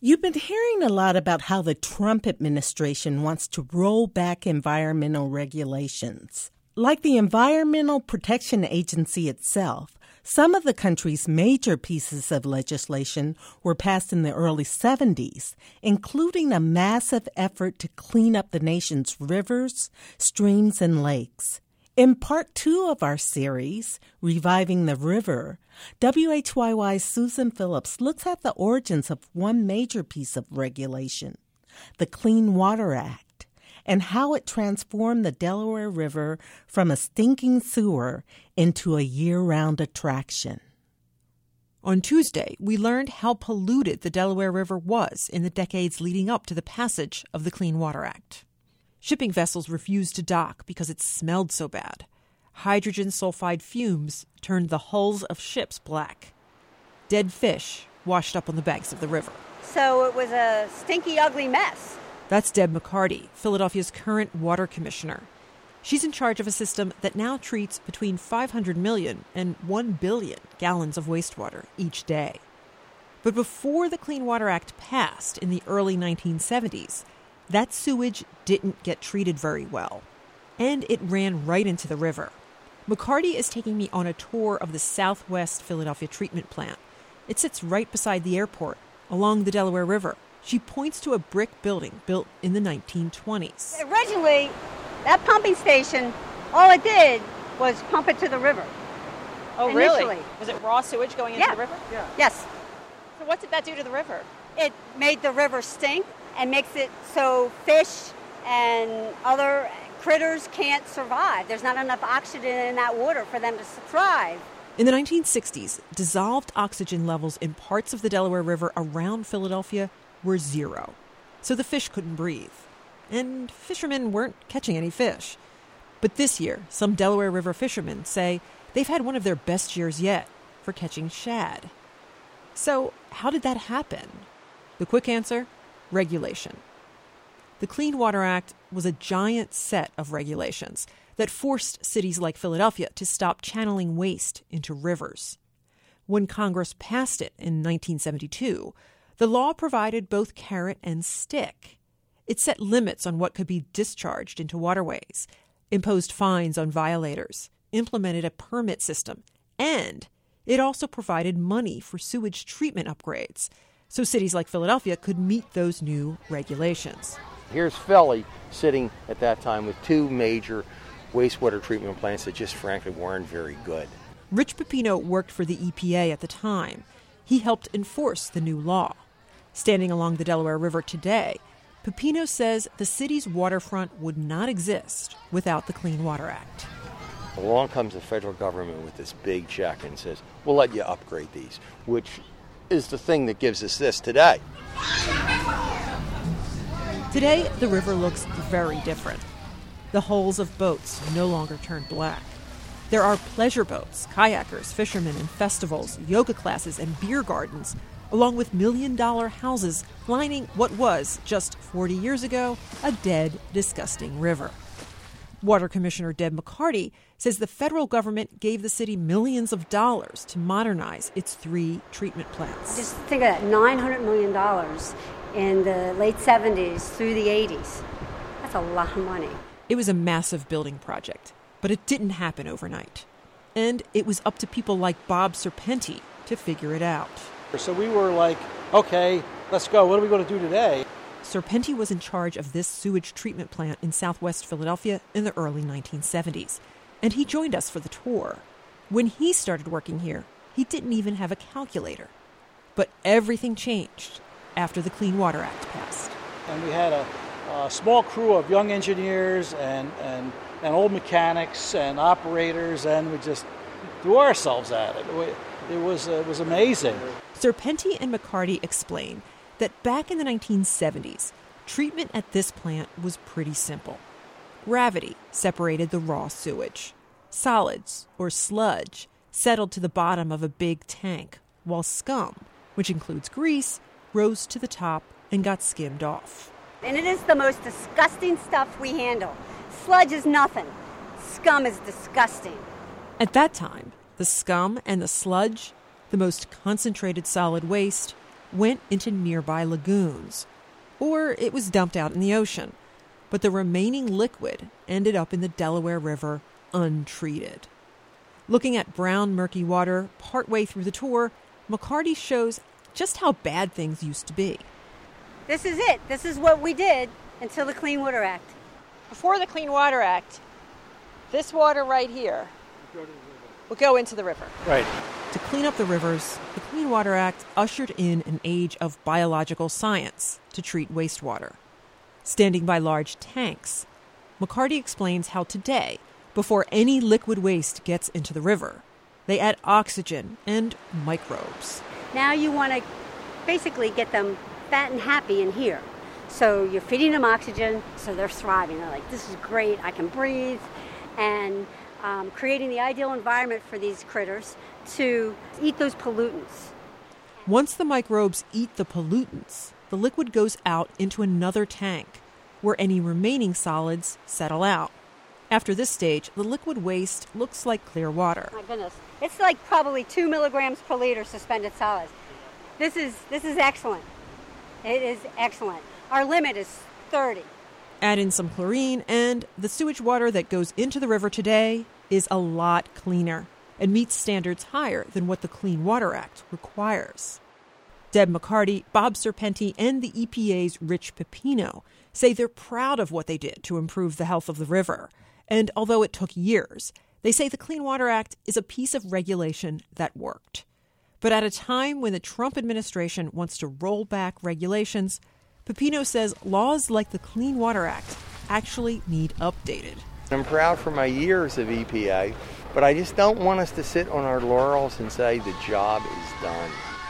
You've been hearing a lot about how the Trump administration wants to roll back environmental regulations. Like the Environmental Protection Agency itself, some of the country's major pieces of legislation were passed in the early 70s, including a massive effort to clean up the nation's rivers, streams, and lakes. In part 2 of our series, Reviving the River, WHYY's Susan Phillips looks at the origins of one major piece of regulation, the Clean Water Act, and how it transformed the Delaware River from a stinking sewer into a year-round attraction. On Tuesday, we learned how polluted the Delaware River was in the decades leading up to the passage of the Clean Water Act. Shipping vessels refused to dock because it smelled so bad. Hydrogen sulfide fumes turned the hulls of ships black. Dead fish washed up on the banks of the river. So it was a stinky, ugly mess. That's Deb McCarty, Philadelphia's current water commissioner. She's in charge of a system that now treats between 500 million and 1 billion gallons of wastewater each day. But before the Clean Water Act passed in the early 1970s, that sewage didn't get treated very well, and it ran right into the river. McCarty is taking me on a tour of the Southwest Philadelphia treatment plant. It sits right beside the airport, along the Delaware River. She points to a brick building built in the 1920s. Originally, that pumping station, all it did was pump it to the river. Oh, initially. Really? Was it raw sewage going into the river? Yeah. Yes. So what did that do to the river? It made the river stink and makes it so fish and other critters can't survive. There's not enough oxygen in that water for them to thrive. In the 1960s, dissolved oxygen levels in parts of the Delaware River around Philadelphia were 0. So the fish couldn't breathe. And fishermen weren't catching any fish. But this year, some Delaware River fishermen say they've had one of their best years yet for catching shad. So how did that happen? The quick answer? Regulation. The Clean Water Act was a giant set of regulations that forced cities like Philadelphia to stop channeling waste into rivers. When Congress passed it in 1972, the law provided both carrot and stick. It set limits on what could be discharged into waterways, imposed fines on violators, implemented a permit system, and it also provided money for sewage treatment upgrades, so cities like Philadelphia could meet those new regulations. Here's Philly sitting at that time with 2 major wastewater treatment plants that just frankly weren't very good. Rich Pepino worked for the EPA at the time. He helped enforce the new law. Standing along the Delaware River today, Pepino says the city's waterfront would not exist without the Clean Water Act. Along comes the federal government with this big check and says, we'll let you upgrade these, which is the thing that gives us this today. Today, the river looks very different. The hulls of boats no longer turn black. There are pleasure boats, kayakers, fishermen, and festivals, yoga classes, and beer gardens, along with million-dollar houses lining what was, just 40 years ago, a dead, disgusting river. Water Commissioner Deb McCarty says the federal government gave the city millions of dollars to modernize its 3 treatment plants. Just think of that, $900 million in the late 70s through the 80s. That's a lot of money. It was a massive building project, but it didn't happen overnight. And it was up to people like Bob Serpenti to figure it out. So we were like, okay, let's go. What are we going to do today? Serpenti was in charge of this sewage treatment plant in southwest Philadelphia in the early 1970s, and he joined us for the tour. When he started working here, he didn't even have a calculator. But everything changed after the Clean Water Act passed. And we had a small crew of young engineers and old mechanics and operators, and we just threw ourselves at it. It was amazing. Serpenti and McCarty explain that back in the 1970s, treatment at this plant was pretty simple. Gravity separated the raw sewage. Solids, or sludge, settled to the bottom of a big tank, while scum, which includes grease, rose to the top and got skimmed off. And it is the most disgusting stuff we handle. Sludge is nothing. Scum is disgusting. At that time, the scum and the sludge, the most concentrated solid waste, went into nearby lagoons, or it was dumped out in the ocean. But the remaining liquid ended up in the Delaware River untreated. Looking at brown, murky water partway through the tour, McCarty shows just how bad things used to be. This is it. This is what we did until the Clean Water Act. Before the Clean Water Act, this water right here would go into the river. Right. To clean up the rivers, the Clean Water Act ushered in an age of biological science to treat wastewater. Standing by large tanks, McCarty explains how today, before any liquid waste gets into the river, they add oxygen and microbes. Now you want to basically get them fat and happy in here. So you're feeding them oxygen, so they're thriving. They're like, this is great, I can breathe. And creating the ideal environment for these critters to eat those pollutants. Once the microbes eat the pollutants, the liquid goes out into another tank, where any remaining solids settle out. After this stage, the liquid waste looks like clear water. My goodness. It's like probably 2 milligrams per liter suspended solids. This is excellent. It is excellent. Our limit is 30. Add in some chlorine, and the sewage water that goes into the river today is a lot cleaner and meets standards higher than what the Clean Water Act requires. Deb McCarty, Bob Serpenti, and the EPA's Rich Pepino say they're proud of what they did to improve the health of the river. And although it took years, they say the Clean Water Act is a piece of regulation that worked. But at a time when the Trump administration wants to roll back regulations, Pepino says laws like the Clean Water Act actually need updated. I'm proud for my years of EPA, but I just don't want us to sit on our laurels and say the job is done.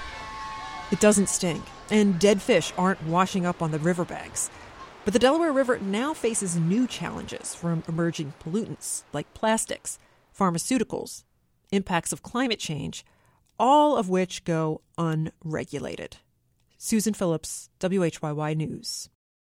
It doesn't stink, and dead fish aren't washing up on the riverbanks. But the Delaware River now faces new challenges from emerging pollutants like plastics, pharmaceuticals, impacts of climate change, all of which go unregulated. Susan Phillips, WHYY News.